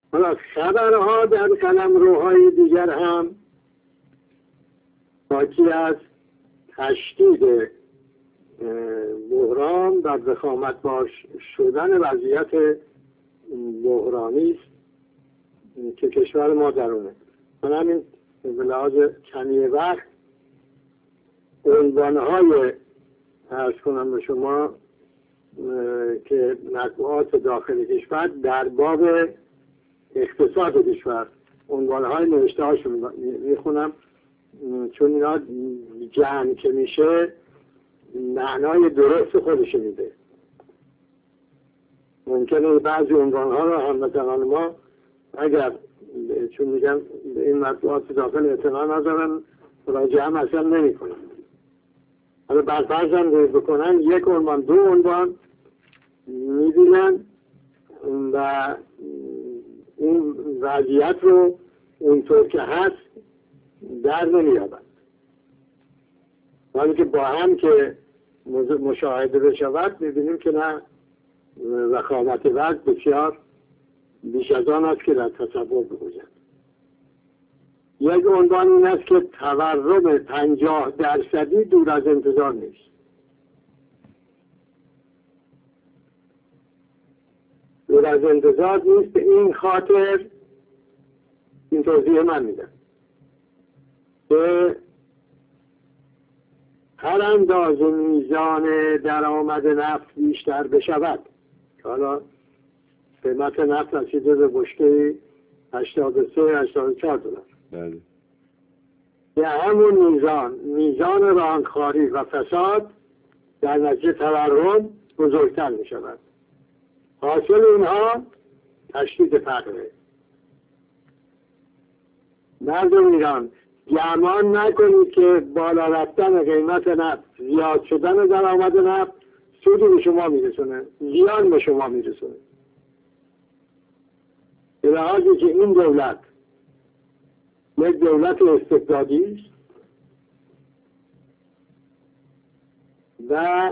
حالا خبرها در قلمروهای دیگر هم حاکی از تشدید بحران و ضخامت باش شدن وضعیت بحرانی است که کشور ما درونه. من همین به لحاظ کمی وقت عنوانهای عرض کنم به شما که مطبوعات داخل کشور در باب اقتصاد کشور عنوانهای نوشته هاشون میخونم، چون اینا جمع که میشه معنای درست خودش میده. ممکنه بعضی عنوانها رو هموطنان ما اگر چون میگم این مطبوعات داخل اطلاع ندارن مراجعه هم اصلا نمی کنن، حالا برفرض هم بکنن یک عنوان دو عنوان میبینن و این وضعیت رو اونطور که هست در نمیابند، ولی که با هم که مشاهده بشود میبینیم که نه، وخامت وضع بسیار بیش از آن است که در تصور بگوید. یک عنوان این است که تورم 50% دور از انتظار نیست. دور از انتظار نیست. به این خاطر این توضیح من میدم که هر اندازه میزان درآمد نفت بیشتر بشود، که حالا قیمت نفت رسیده به بشکه 83-84 دلار، به همون میزان رانتخواری و فساد در نتیجه تورم بزرگتر می شود. حاصل اینها تشدید فقره. مردم ایران گمان نکنید که بالا رفتن قیمت نفت، زیاد شدن درآمد نفت سودی به شما میرسونه، زیان به شما میرسونه. به لحاظی که این دولت یک دولت استبدادی است و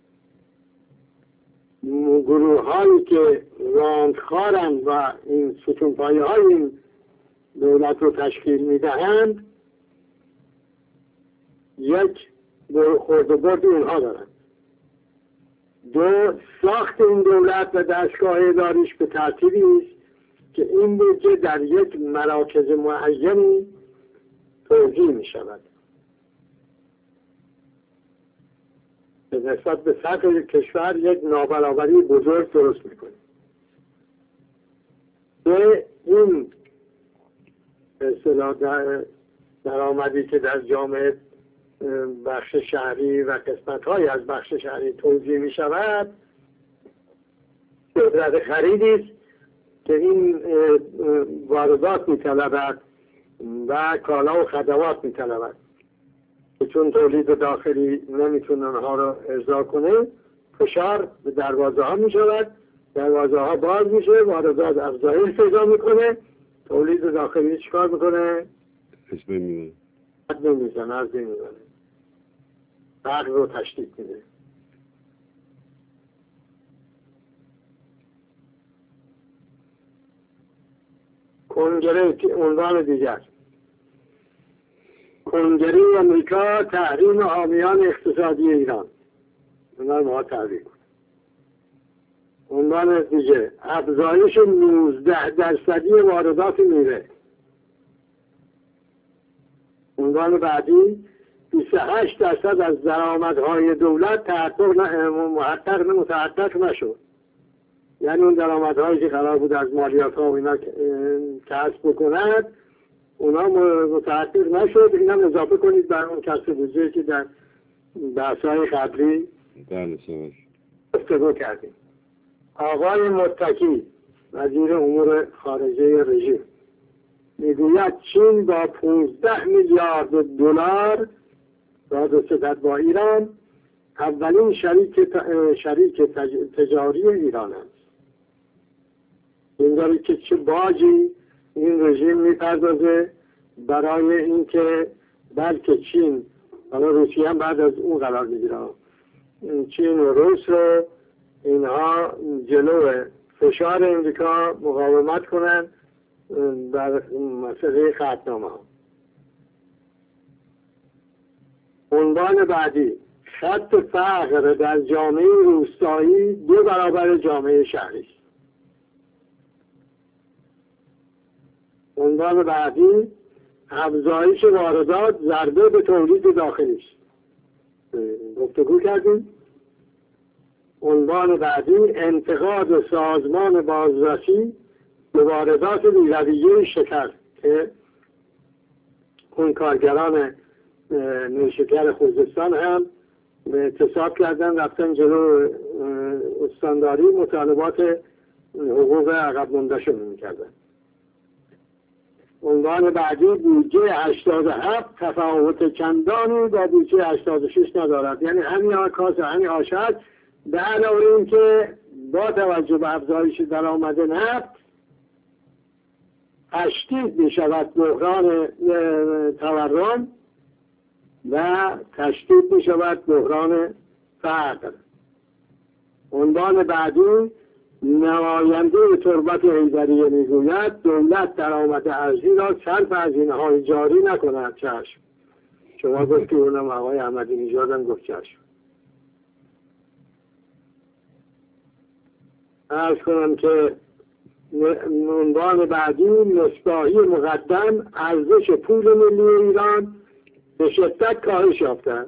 گروه هایی که رانتخوارند و این ستونپایه های این دولت رو تشکیل میدهند یک خورد و برد اونها دارند. دو، ساخت این دولت و دستگاه اداریش به ترتیبی است که این بودجه در یک مراکز معینی توزیع می شود. به نسبت به سطح کشور یک نابرابری بزرگ درست می کنه. به این اصطلاح درآمدی که در جامعه بخش شهری و قسمت‌های از بخش شهری توزیع می شود قدرت خریدی است که این واردات می طلبد و کالا و خدمات می طلبد، چون تولید داخلی نمیتونه اونها رو ارضا کنه، فشار به دروازه ها می شود، دروازه ها باز میشه، واردات افزایش پیدا میکنه، تولید داخلی چیکار میکنه؟ اسم میمونه، حد نمیزنه، از نمیزنه، فقر رو تشدید میده. کنگره عنوان دیگر، کنگره امریکا تحریم حامیان اقتصادی ایران، اونا ما تحریم. عنوان دیگه، افزایش 19% واردات میوه. عنوان بعدی، 28% از درآمدهای دولت متحقق نشد. یعنی اون درآمدهایی که قرار بود از مالیات ها و اینا کسب بکند اونا متحقق نشد. اینا اضافه کنید بر اون کسب بودجه که در بحث‌های قبلی گفتگو کردیم. آقای متکی وزیر امور خارجه رژیم میگوید چین با 15 میلیارد دلار راز صدت با ایران اولین شریک تجاری ایران است. این که چه باجی این رژیم میپردازه برای اینکه بلکه چین، حالا روسیه هم بعد از اون قرار میگیره، چین و روس رو اینها جلو فشار امریکا مقاومت کنن در مسئله ختنامه ها. عنوان بعدی: خط فقر در جامعه روستایی 2 برابر جامعه شهری است. عنوان بعدی: افزایش واردات ضربه به تولید داخلی است. گفتگو کردیم. عنوان بعدی: انتقاد سازمان بازرسی به واردات بی‌رویه شکر که اون کارگران نیشکر خوزستان هم اعتصاب کردن، رفتن جلو استانداری، مطالبات حقوق عقب مانده شون میکردن. عنوان بعدی: بودجه 87 تفاوت چندانی با بودجه 86 ندارد. یعنی همین آکاس و همین آشد به علاوه این که با توجه به افزایش درآمد نفت تشدید می شود بحران تورم و تشدید می شود بحران فقر. عنوان بعدی: نماینده تربت حیدریه میگوید دولت درآمد ارزی را صرف هزینه‌های جاری نکند. چشم. شما گفتی، اونم آقای احمدی نژاد هم گفت چشم. عرض کنم که عنوان بعدی: مصباحی مقدم ارزش پول ملی ایران به شدت کاهش یافته است.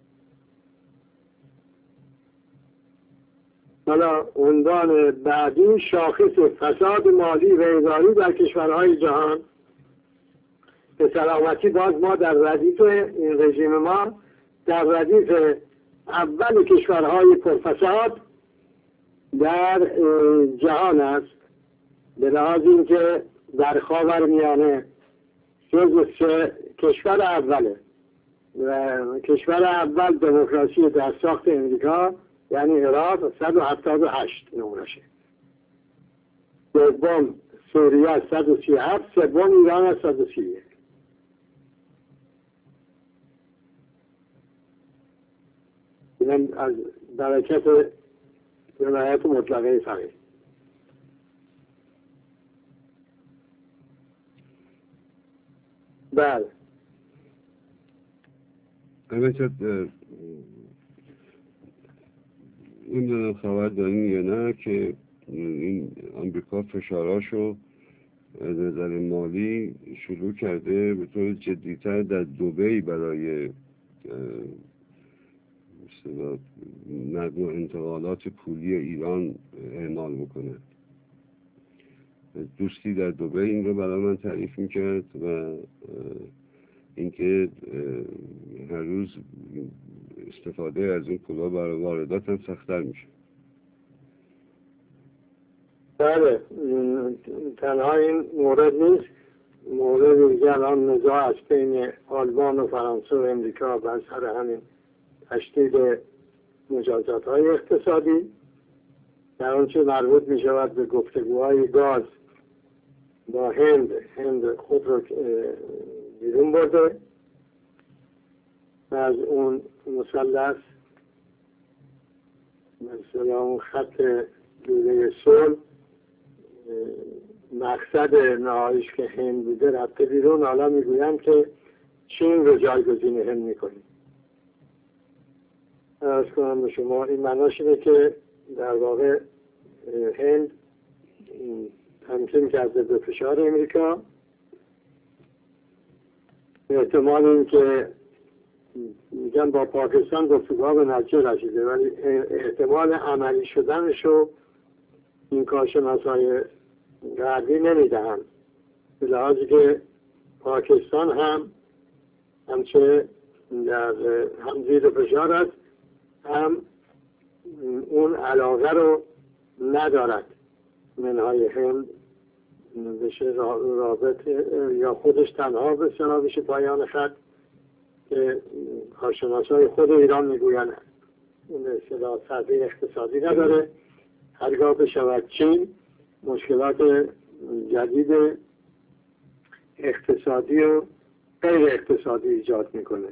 حالا عنوان بعدی: شاخص فساد مالی و اداری در کشورهای جهان. به سلامتی باز ما در ردیف این رژیم ما در ردیف اول کشورهای پرفساد در جهان است، به لحاظ اینکه در خاورمیانه جزو کشور اوله و کشور اول دموکراسی در ساخت امریکا یعنی عراق 178 نمرشه، دوم سوریه 137، سوم ایران 131. اینم از برکت ولایت مطلقه فقیه. بله. البته این خبر داریم یا نه که این آمریکا فشاراشو از نظر مالی شروع کرده به طور جدیتر در دبی برای نقل و انتقالات پولی ایران اعمال بکنه. دوستی در دبی این رو برای من تعریف میکرد و اینکه هر روز استفاده از این پولا برای واردات هم سخت‌تر میشه. بله، تنها این مورد نیست، مورد دیگه الان نزاع است بین آلمان و فرانسه و امریکا بر سر همین تشدید مجازات‌های اقتصادی در آنچه مربوط می شود به گفتگوهای گاز با هند خود رو بیرون برده از اون مثلث، مثلا اون خط لوله صلح، مقصد نهاییش که هند بوده رفته بیرون. حالا میگویم که چین رو جایگزین هند میکنیم. عرض کنم به شما این معناش اینه که در واقع هند تمکین کرده به فشار امریکا. احتمال این که میگن با پاکستان گفتگوها به نتیجه رسیده، ولی احتمال عملی شدنشو این کارشناسای غربی نمیدهند، به لحاظی که پاکستان همچه هم زیر فشار است، هم اون علاقه رو ندارد منهای هند بشه رابطه یا خودش تنها به سنا بشه پایان خط که کارشناسای خود ایران میگوین اون اصطلاح سطح اقتصادی نداره. هرگاه بشود چین مشکلات جدید اقتصادی و غیر اقتصادی ایجاد میکنه.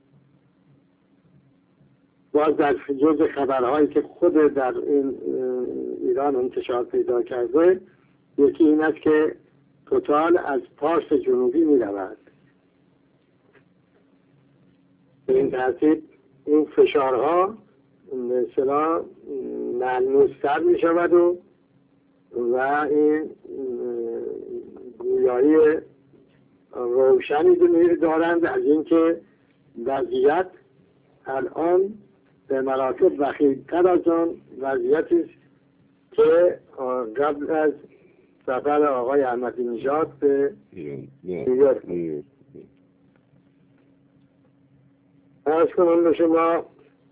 باز در جز خبرهایی که خود در این ایران انتشار پیدا کرده، یکی این است که توتال از پارس جنوبی می رود. به این ترتیب این فشارها به اصطلاح ملموس‌تر می شود و این گویایی روشنی دارند از اینکه وضعیت الان به مراتب وخیم‌تر از آن وضعیتی است که قبل از سفر آقای احمدی نژاد به نیویورک. عرض کنم به شما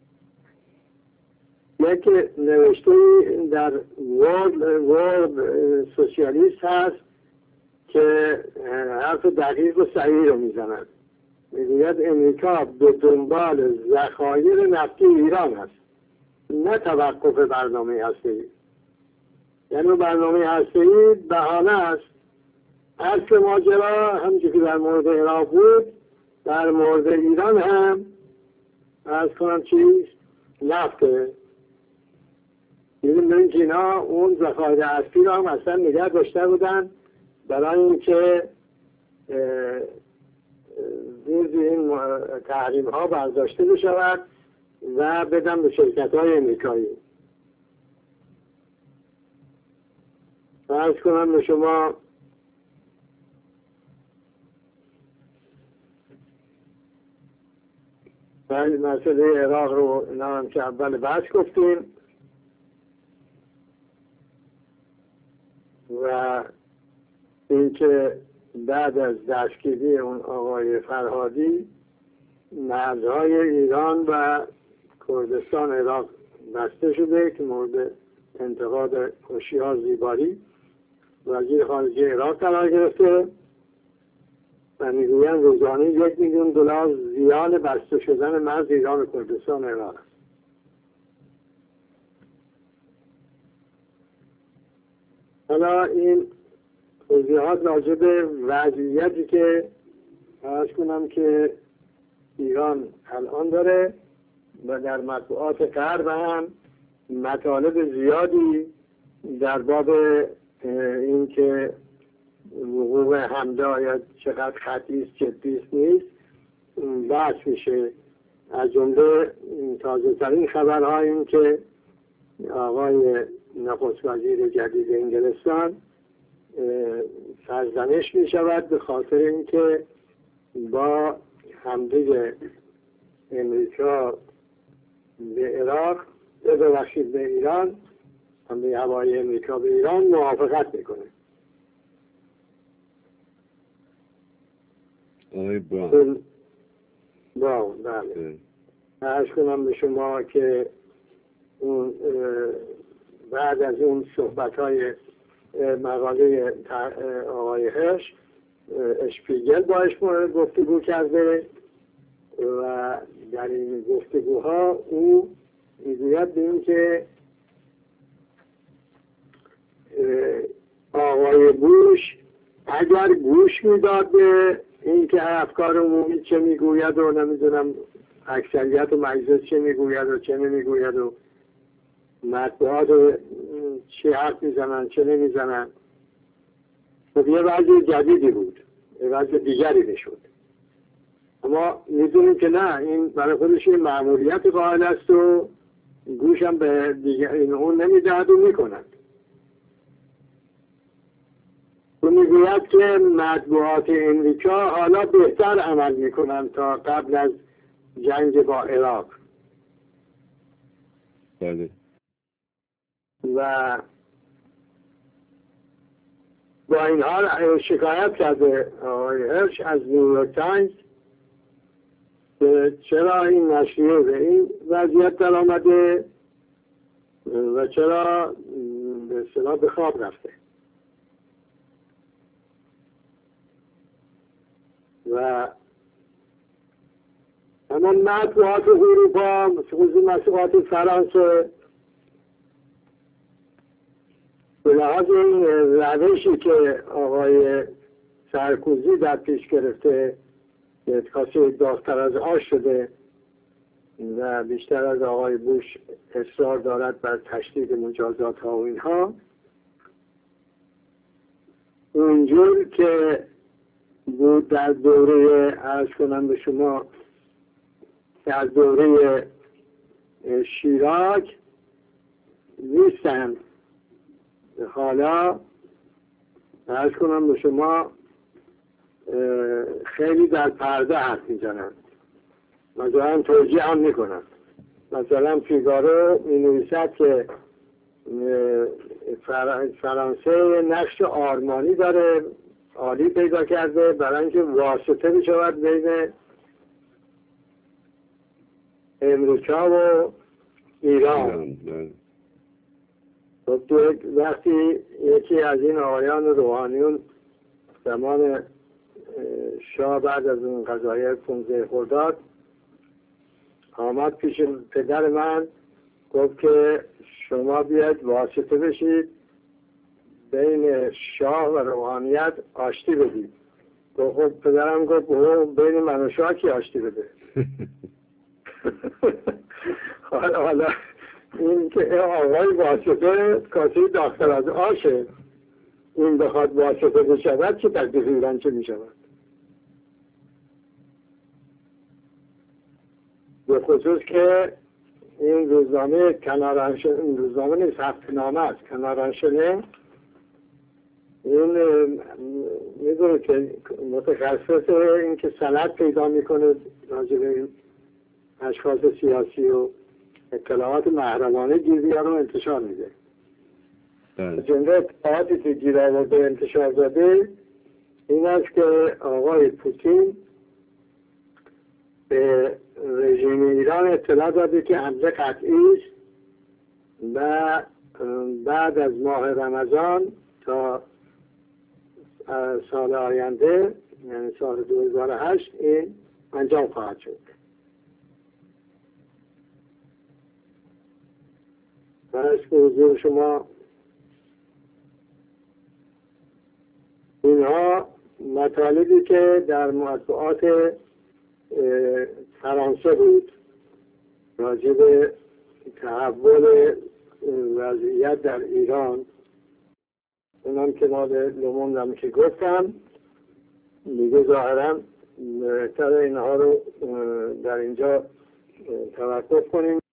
یک نوشته در ورد سوسیالیست هست که حرف دقیق و صحیح رو میزند. میگوید امریکا به دنبال ذخایر نفتی ایران است، نه توقف برنامه هسته‌ای. یعنی برنامه هسته‌ای بهانه است. اصل ماجرا همچون که در مورد عراق بود، در مورد ایران هم عرض کنم چیست؟ نفته. می‌بینیم که اینا اون ذخایر اصلی رو هم اصلا نگه داشته بودن برای اینکه این تحریم ها برداشته بشود و بدن به شرکت های امریکایی. عرض کنم به شما مسئله عراق رو اینا هم که اول بحث گفتیم و اینکه بعد از دستگیری اون آقای فرهادی مرزهای ایران و کردستان عراق بسته شده که مورد انتقاد هوشیار زیباری وزیر خارجه عراق قرار گرفته و میگویند روزانه $1,000,000 زیان بسته شدن مرز ایران و کردستان عراق است. حالا این توضیحات راجع به وضعیتی که عرض کنم که ایران الان داره و در مطبوعات غرب هم مطالب زیادی در باب این که وقوع حمله آید چقدر خطی است جدی است نیست بحث میشه. از جمله تازه ترین خبرها این که آقای نخست وزیر جدید انگلستان سرزنش می شود به خاطر اینکه با حمله امریکا به عراق ببخشید به ایران، حمله هوایی امریکا به ایران موافقت میکنه. براون بله. عرض کنم به شما که اون بعد از اون صحبت های مقاله آقای هرش اشپیگل باش گفتگو کرده و در این گفتگوها او میگوید به این که آقای بوش اگر گوش میداد به این که افکار عمومی چه میگوید و نمیدونم اکثریت و مجلس چه میگوید و چه نمیگوید و مطبوعات چه حرف میزنن چه نمیزنن، خب یه وضع جدیدی بود، یه وضع دیگری بشد. اما میدونیم که نه، این برای خودش یه مأموریت قائل است و گوشم به دیگر این اون نمیدهد و میکند. او میگوید که مطبوعات امریکا حالا بهتر عمل میکنن تا قبل از جنگ با عراق. بله. و با این حال شکایت کرده آقای هرش از نیویورک تایمز که چرا این نشریه به این وضعیت در آمده و چرا به اصطلاح به خواب رفته. و اما مطبوعات اروپا خصوصی مطبوعات فرانسه به لحاظ این روشی که آقای سرکوزی در پیش گرفته کاسه داغ‌تر از آش شده و بیشتر از آقای بوش اصرار دارد بر تشدید مجازات ها و اینها، اونجور که بود در دوره عرض کنم به شما در دوره شیراک نیستن. حالا عرض کنم به شما خیلی در پرده حرف میزنن، مثلا توجیه هم میکنن. مثلا فیگارو می نویسد که فرانسه نقش آرمانی داره، عالی پیدا کرده برای اینکه واسطه بشود بین امریکا و ایران. وقتی یکی از این آقایان روحانیون زمان شاه بعد از اون قضایه 15 خرداد آمد پیش پدر من، گفت که شما بیاید واسطه بشید بین شاه و روحانیت آشتی بدید. خب پدرم گفت بین من و شاه کی آشتی بده؟ حالا این که آقای واسطه کاسه داختر از آشه، این بخواد واسطه بشود چه تکلیف ایران چه میشود؟ به خصوص که این روزنامه کنارانشنه، این روزنامه نیست، هفته‌نامه است، کنارانشنه، این میدونه که متخصص این که سند پیدا میکنه راجع به این اشخاص سیاسی و اطلاعات محرمانه گیریا رو انتشار میده. جنده اطلاعاتی که گیر آورده انتشار داده این است که آقای پوتین به رژیم ایران اطلاع داده که حمله قطعی است و بعد از ماه رمضان تا سال آینده یعنی سال 2008 این انجام خواهد شد. برش به حضور شما اینها مطالبی که در مطبوعات فرانسه بود راجع به تحول وضعیت در ایران، اونم که مال لوموند هم که گفتم دیگه ظاهرا بهتر اینها رو در اینجا توقف کنیم.